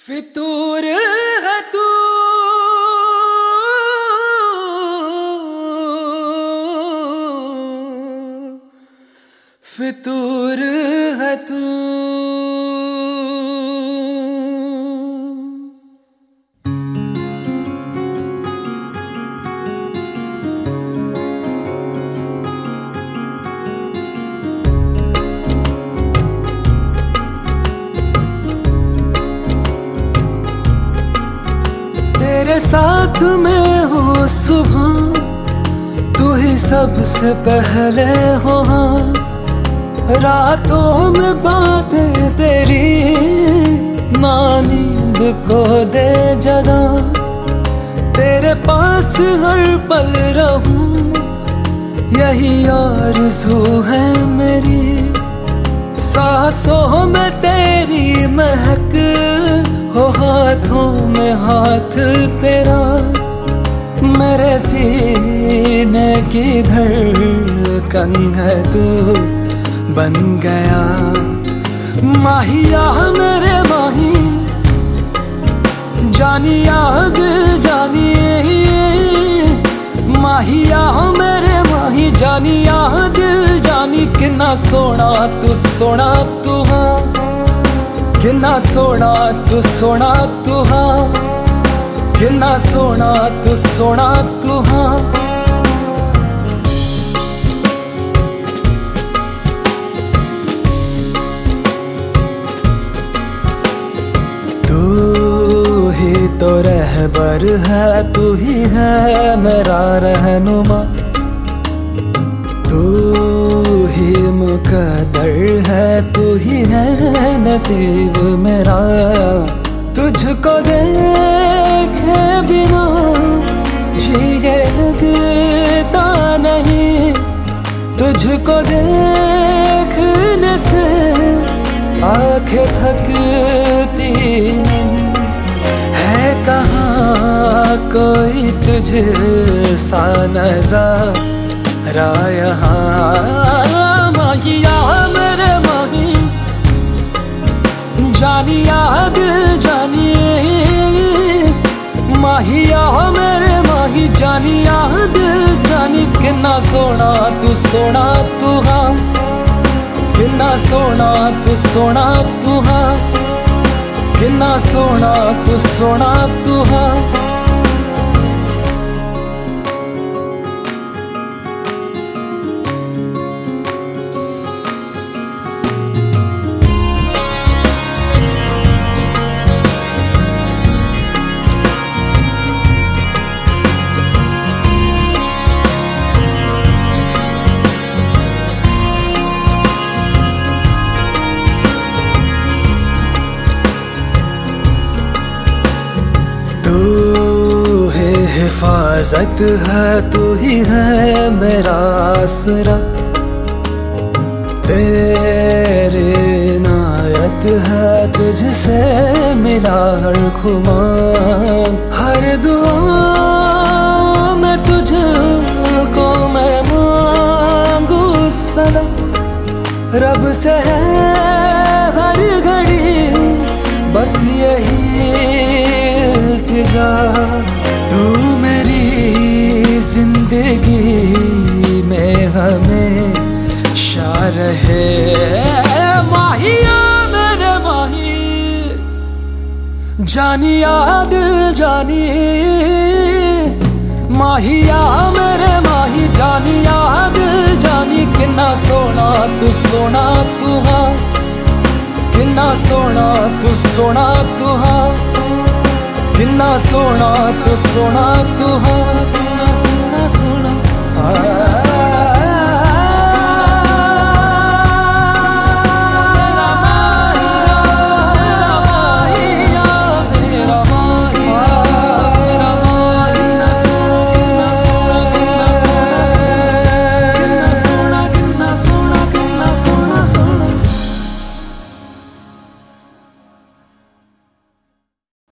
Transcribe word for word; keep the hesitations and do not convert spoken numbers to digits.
फितूर है तू, फितूर है तू। तेरे साथ में हो सुबह, तू ही सबसे पहले हो। हाँ, रातों में बातें तेरी ना नींद को दे जगा। तेरे पास हर पल रहूं, यही आरज़ू है मेरी। सांसों में तेरी महक हो, हाथों में हाथ तेरा। मेरे सीने की धड़कन है तू बन गया। माहिया मेरे माही, जानी आग जानी। माहिया मेरे माही, जानी आग जानी। कितना सोना तू सोना तू। हाँ, कितना सोना तू सोना तू। हाँ, कितना सोना तू सोना तू। हाँ, तू ही तो रहबर है, तू ही है मेरा रहनुमा। तू ही मुकद्दर है, तू ही है नसीब मेरा। तुझको देखे बिना जिए लगता नहीं। तुझको देखने से आंखें थकती नहीं। है कहाँ कोई तुझ सा नज़ारा यहाँ। माहिया मेरे माही, जानी आग जानी। माहिया मेरे माही, जानी आग जानी। कितना सोना तू सोना तू। हाँ, कितना सोना तू सोना तू। हाँ, कितना सोना तू सोना तू। हाँ, तू है हिफाजत है, तू ही है मेरा आसरा। तेरे इनायत है, तुझसे मिला हर खुमा। हर दुआ में तुझको मैं मांगू सदा। रब से है हर घड़ी बस यही इल्तिजा। तू मेरी जिंदगी में हमेशा रहे। माहिया मेरे माही, जानी याद जानी। माहिया मेरे माही, जानी याद जानी। कितना सोना तू सोना तू। हाँ, कितना सोना तू सोना तू। हाँ, कितना सोना तू सोना तू। हाँ, कितना सोना सोना।